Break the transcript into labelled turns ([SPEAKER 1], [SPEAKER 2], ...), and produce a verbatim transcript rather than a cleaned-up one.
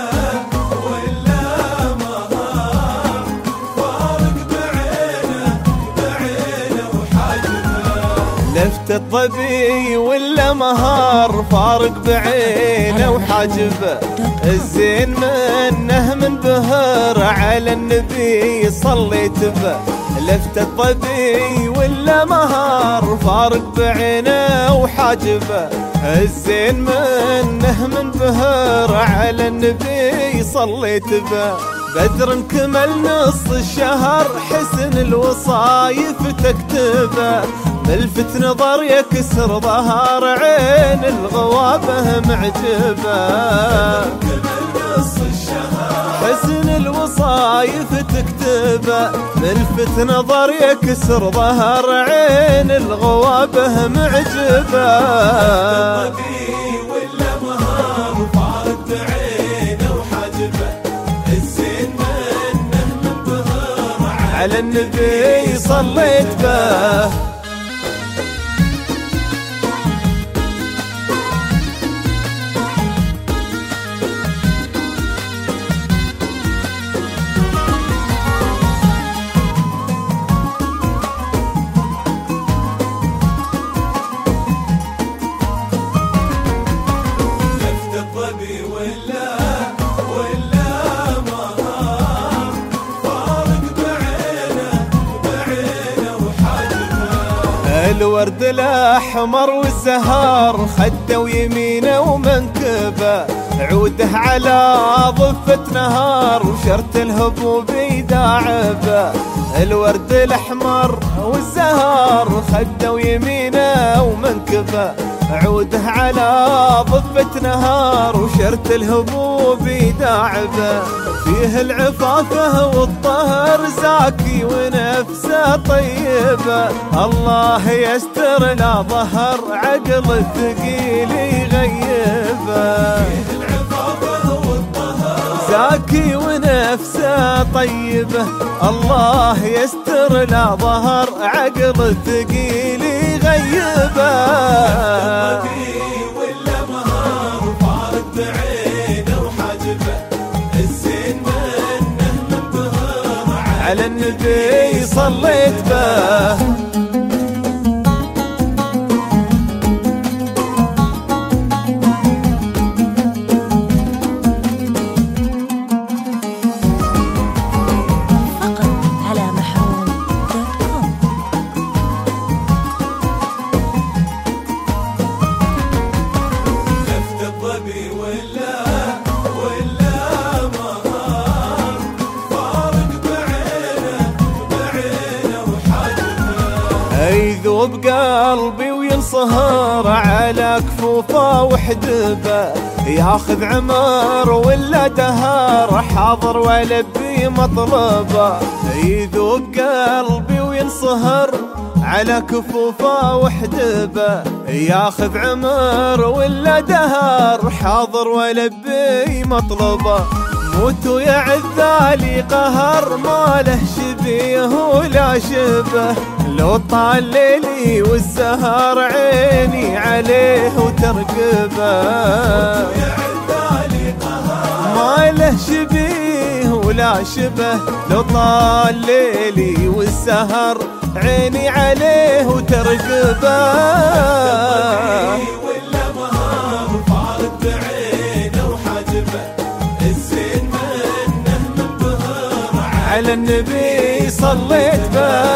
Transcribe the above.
[SPEAKER 1] ولا مهار فارق بعينه بعينه وحجبه. لفت الظبي ولا مهار فارق بعينه وحجبه. الزين منه من بهر على النبي صليت به. لفت الظبي ولا مهار فارق بعينه وحاجبه. الزين منه من بهر على النبي صليت به. بدر كمل نص الشهر حسن الوصايف تكتبه. ملفت نظر يكسر ظهر عين الغوابه معجبه. حسن الوصايف تكتبه. ملفت نظر يكسر ظهر عين الغوابه معجبه. ولا مهار فارق بعينه وحاجبه. الزين منه من بهر على النبي صليت به. الورد الأحمر والزهار خده ويمينه ومنكبه. عوده على ضفة نهار وشرت الهبوب يداعبه. الورد الأحمر والزهار خده ويمينه ومنكبه. عوده على ضفة نهار وشرت الهبوب يداعبه. فيه العفافه والطهر زاكي ونفسه طيبه. الله يستر لا ظهر عقل الثقيل يغيبه. فيه العفافه والطهر زاكي ونفسه طيبه. الله يستر لا ظهر عقل الثقيل يغيبه. على النبي صليت به.
[SPEAKER 2] فقط على محروم دوت كوم.
[SPEAKER 1] لفت الظبي ولا ولا مهار فارق بعينه بعينه وحجبه. يذوب قلبي وينصهر على كفوفه وحدبه. ياخذ عمر ولا دهر حاضر ولبي مطلبه. يذوب قلبي وينصهر على كفوفه وحدبه. ياخذ عمر ولا دهر حاضر ولبي مطلبه. موتوا يا عذالي قهر ما له شبيه ولا شبه. لو طال ليلي والسهر عيني عليه وترقبه. ما له شبيه ولا شبه. لو طال ليلي والسهر عيني عليه وترقبه. ولا مهار فارق بعينه وحاجبه. الزين منه من بهر على النبي صليت به.